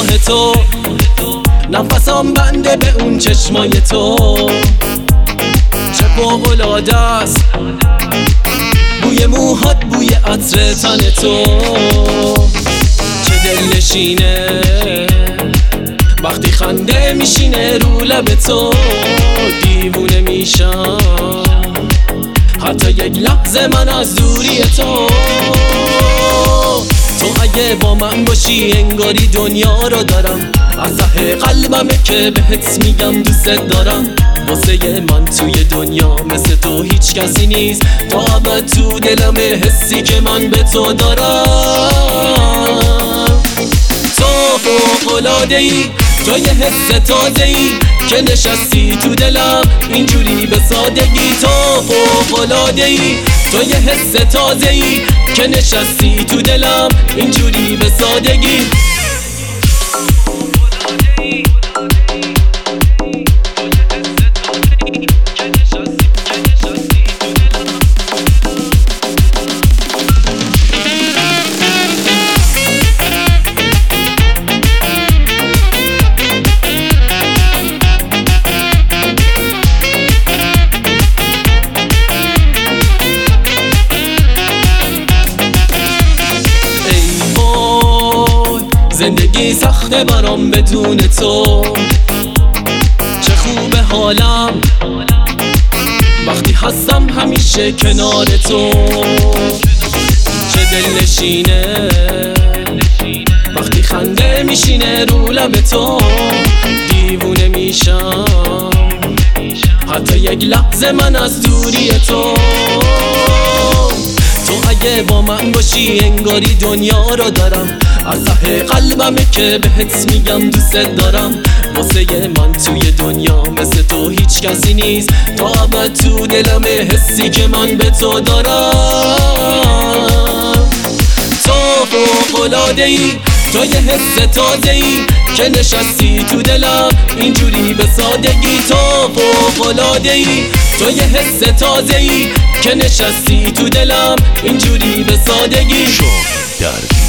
نگاه تو، نفسم بنده به اون چشمای تو. چه فوق‌العاده است بوی موهات، بوی عطر تن تو. چه دلنشینه وقتی خنده میشینه رو لب تو. دیوونه میشم حتی یک لحظه من از دوری تو. تو اگه با من باشی انگاری دنیا رو دارم. از ته قلبمه که بهت میگم دوست دارم. واسه من توی دنیا مثل تو هیچ کسی نیست. تا ابد تو دلم حسی که من به تو دارم. تو فوق‌العاده‌ای، تو یه حس تازه‌ای که نشستی تو دلم اینجوری به سادگی. تو فوق‌العاده‌ای، تو یه حس تازه‌ای که نشستی تو دلم اینجوری به سادگی. زندگی سخته برام بدون تو. چه خوبه حالم وقتی هستم همیشه کنار تو. چه دلنشینه وقتی خنده میشینه رو لب تو. دیوونه میشم حتی یک لحظه من از دوری تو. تو اگه با من باشی انگاری دنیا رو دارم. از ته قلبمه که بهت میگم دوست دارم. واسه من توی دنیا مثل تو هیچ کسی نیست. تا ابد تو دلم حسی که من به تو دارم. تو فوق‌العاده‌ای، تو یه حس تازه‌ای که نشستی تو دلم اینجوری به سادگی. تو فوق‌العاده‌ای، تو یه حس تازه‌ای که نشستی تو دلم اینجوری به سادگی.